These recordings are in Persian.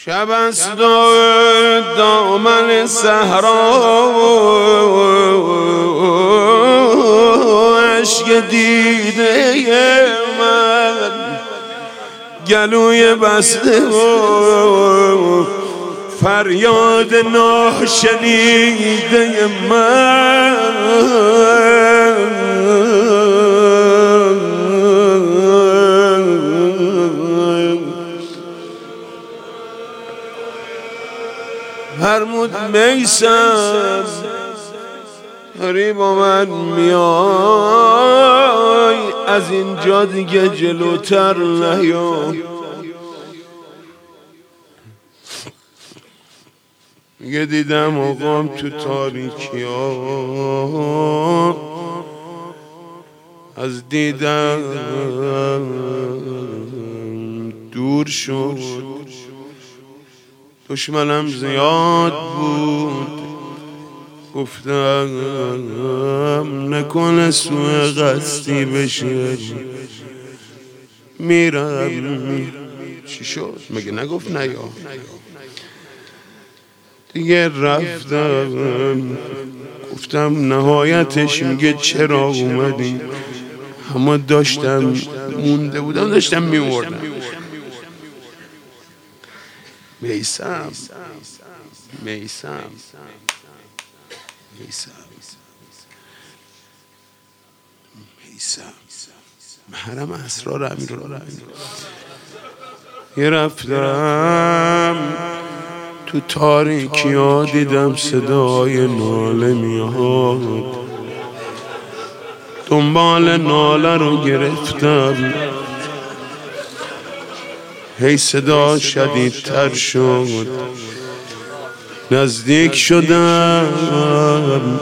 شب است و دامن صحرا اشک دیده من گلوی بسته و فریاد ناشنیده من فرمود میثم داری با من میای از اینجا دیگه جلوتر نیا. میگه دیدم آقام تو تاریکی ها از دیدم دور شد، دشمنم زیاد بود، گفتم نکنه سوء قصدی بشه، میرم. چی شد؟ مگه نگفت نیا؟ دیگه رفتم، گفتم نهایتش میگه چرا اومدی؟ اما داشتم مونده بودم، داشتم میوردم. میثم محرم اسرار امیرالمومنین. یه رفتم تو تاریکی ها دیدم صدای ناله میاد، دنبال ناله رو گرفتم، هی صدا شدیدتر شد، نزدیک شدم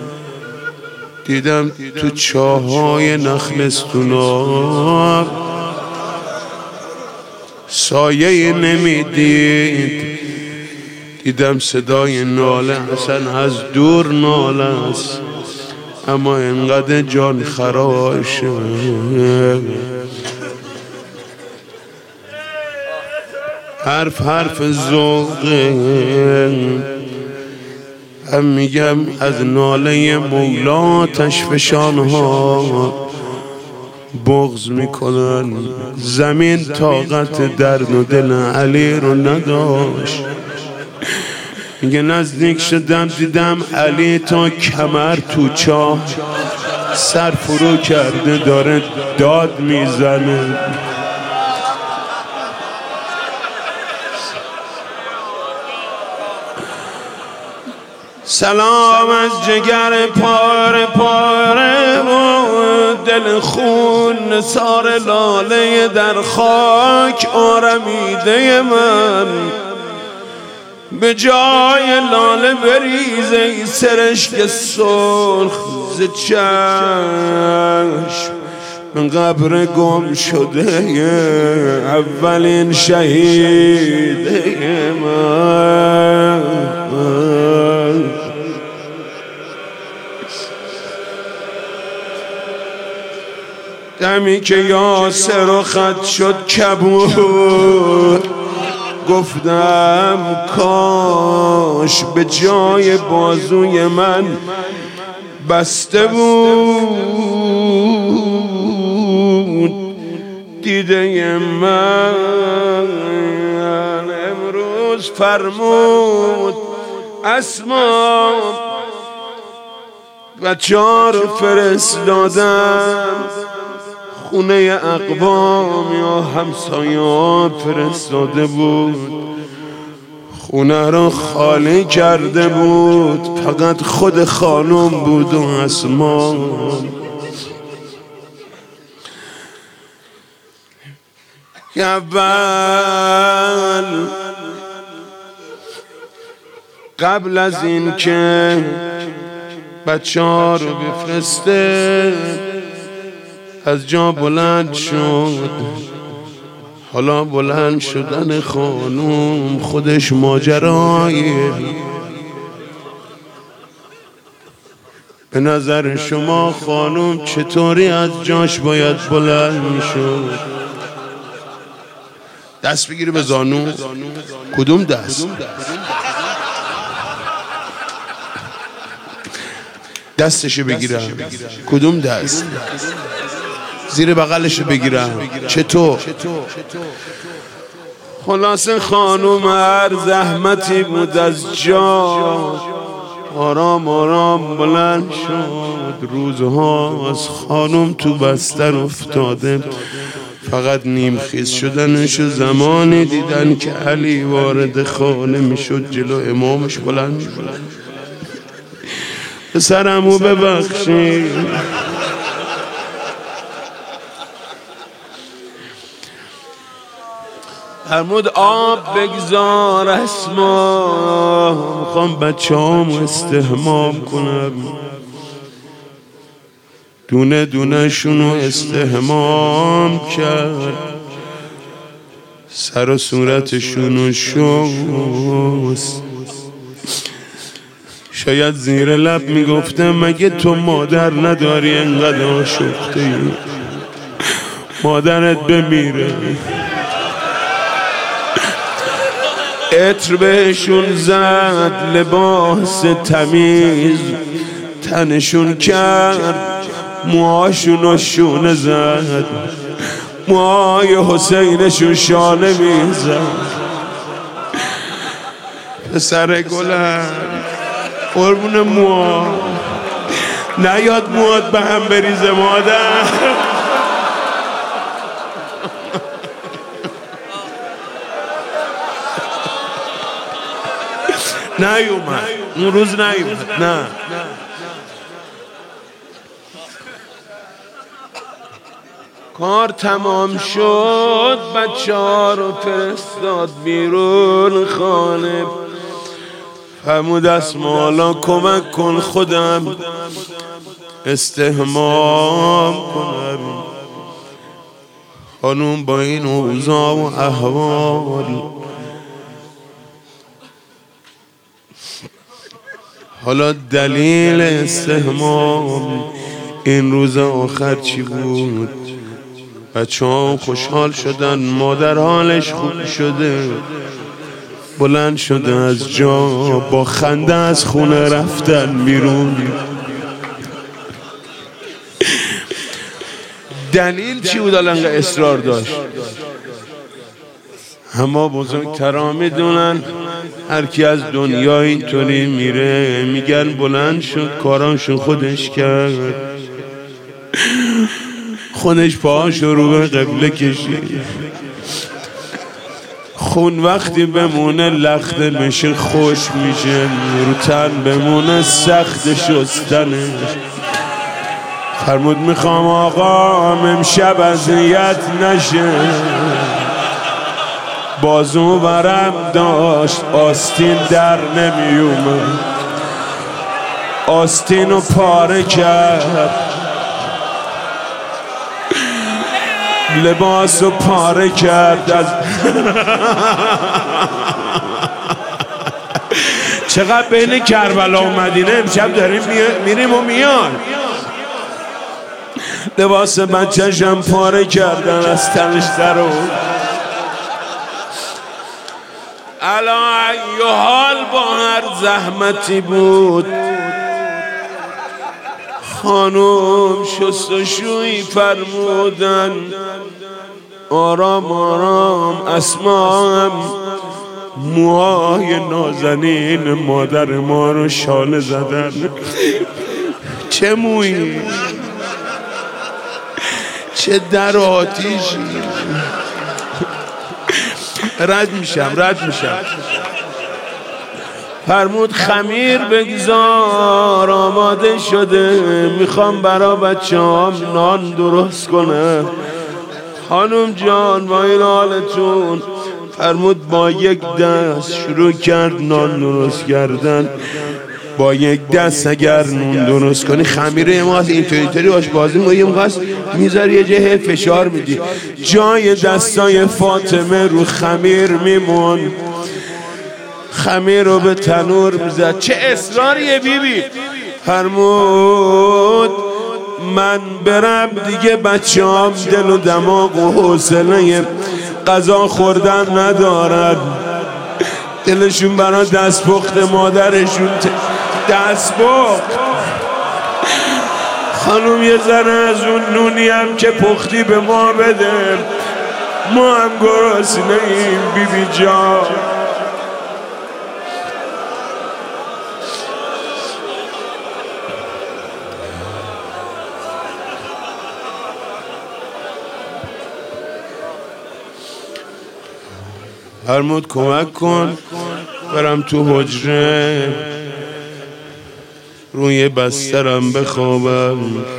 دیدم تو چاهای نخلستونا سایه نمیدید، دیدم صدای ناله اصلا از دور ناله است، اما انقدر جان خراشه. حرف ذوقه، هم میگم از ناله مولا تشفشانها بغض میکنن. زمین طاقت درد و دل علی رو نداشت. میگه نزدیک شدم دیدم علی تا کمر تو چاه سر فرو کرده داره داد میزنه. سلام از جگر پاره پاره و دل خون نثار لاله در خاک آرمیده من، به جای لاله بریزه ای سرشک سرخ ز چشم، من قبر گم شده اولین شهیده من. دمی که یاسر و خط شد کبود، گفتم کاش به جای بازوی من بسته بود دیده من. امروز فرمود اسما بچه‌ها رو فرستادم خونه اقوام یا همسایه‌ها فرستاده بود، خونه رو خالی کرده بود، فقط خود خانم بود و اسما. اول قبل از این که بچه‌ها رو بفرسته از جا بلند شد. حالا بلند شدن خانوم خودش ماجرایه. به نظر شما خانوم چطوری از جاش باید بلند میشد؟ دست بگیری به زانو. کدوم دست؟ دستشو بگیرم. کدوم دست؟ زیر بغلشو بگیرم. چطور؟ خلاصه خانوم هر زحمتی بود از جا آرام آرام بلند شد. روزها از خانوم تو بستر افتاده، فقط نیم خیز شدنشو زمانی دیدن که علی وارد خانه میشد، جلو امامش بلند شد. پسرمو ببخشید، فرمود آب بگذار اسما، میخوام بچه‌هامو استحمام کنم. دونه دونه شونو استحمام کرد، سر و صورتشونو شست. شاید زیر لب میگفته مگه تو مادر نداری انقدر آشفته ای؟ مادرت بمیره. عطر بهشون زد، لباس تمیز تنشون کرد، موهاشونو شونه زد، موهای حسینشون شانه میزد. پسر گلم قربون موها، نیاد موهات به هم بریزه مادر. نیومد اون روز، نیومد. نه کار تمام شد، بچه ها رو فرستاد بیرون خانه. فرمود اسما کمک کن خودم استحمام کنم. خانوم با این اوضاع و احوال حالا دلیل استحمام این روز آخر چی بود؟ بچه ها خوشحال شدن، مادر حالش خوب شده، بلند شده از جا، با خنده از خونه رفتن بیرون. دلیل چی بود الان انقدر اصرار داشت؟ اما بزرگترها میدونن هر کی از دنیا اینطوری میره، میگن بلند شد کارانشو خودش کرد، خودش پاهاشو رو به قبله کشید. خون وقتی بمونه لخته بشه خوش میشه، رو تن بمونه سخت شستنش. فرمود میخوام آقام امشب اذیت نشه. بازو برم داشت آستین در نمیومد، آستینو پاره کرد، لباسو پاره کرد. از چقدر بین کربلا و مدینه امشب داریم میریم و میان. لباس بچه‌شم پاره کردن، از تنش در آورد. علا ای حال با هر زحمتی بود خانوم شستشویی فرمودن، آرام آرام. اسما هم موهای نازنین مادر ما رو شانه زدن. چه مویی، چه در آتیشی. رد میشم. فرمود خمیر بگذار آماده شده، میخوام برا بچه‌هام نان درست کنه. خانم جان با این حالتون؟ فرمود با یک دست شروع کرد نان درست کردن. با یک دست اگر نون درست کنی، خمیر ما اینطوری آشپزی ما میذاری یه جه فشار میدی، جای دستای فاطمه رو خمیر میمون، خمیر رو به تنور میزد. چه اصراریه بیبی؟ فرمود من برم دیگه بچه‌ام دل و دماغ و حوصله غذا خوردن ندارن، دلشون برای دستپخت مادرشون دستپخت. خانوم یه ذره از اون نونی هم که پختی به ما بده، ما هم گرسنه ایم بی بی جان. فرمود کمک کن برم تو حجره روی بسترم بخوابم.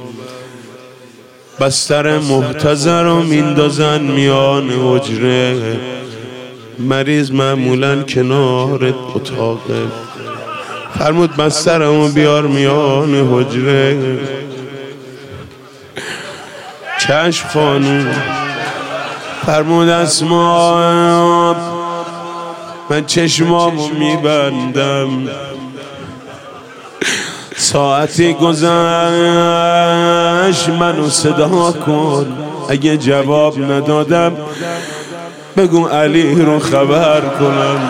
بستر محتضر رو میندازن میان حجره، مریض معمولا کنار اتاقه. فرمود بسترمو بیار میان حجره. چشم خانوم. فرمود اسما من چشمامو میبندم. ساعتی گذشت منو صدا کن، اگه جواب ندادم بگو علی رو خبر کنم.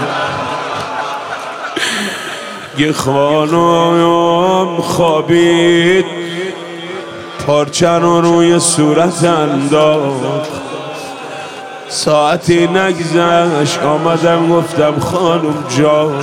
یه خانم خوابید پارچه رو روی صورت انداخت. ساعتی نگذشت آمدم گفتم خانم جان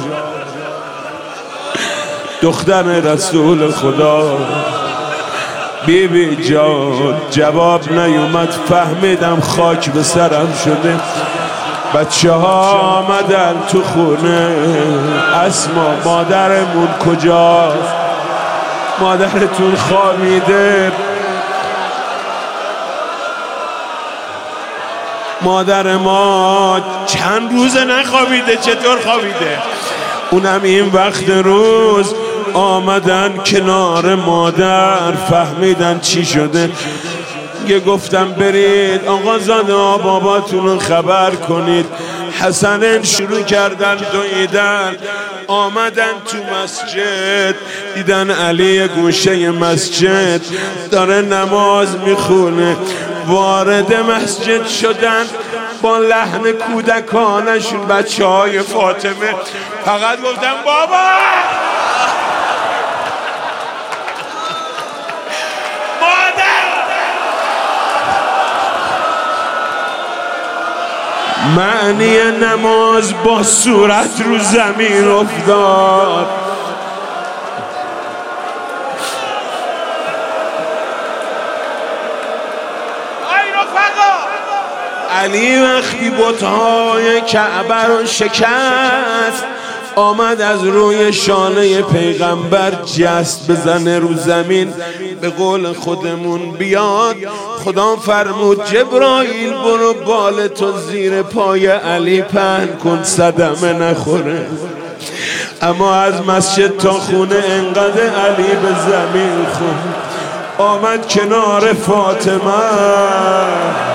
دختر رسول خدا بی بی جان. جواب نیومد، فهمیدم خاک به سرم شده. بچه ها آمدن تو خونه. اسما مادرمون کجاست؟ مادرتون خوابیده. مادر ما چند روزه نخوابیده. چطور خوابیده؟ اونم این وقت روز آمدن کنار مادر، فهمیدن چی شده. یه گفتم برید آقا زاده باباتون رو خبر کنید. حسنین شروع کردن دویدن. آمدن تو مسجد، دیدن علی گوشه مسجد داره نماز میخونه. وارد مسجد شدن با لحن کودکانشون، بچه های فاطمه. فقط گفتن بابا مادر. معنی نماز با صورت رو زمین افتاد. علی وقتی بت‌های کعبه رو شکست، آمد از روی شانه پیغمبر جست بزنه رو زمین. به قول خودمون بیاد، خدا فرمود جبرائیل برو بال تو زیر پای علی پهن کن صدمه نخوره. اما از مسجد تا خونه انقدر علی به زمین خون. آمد کنار فاطمه.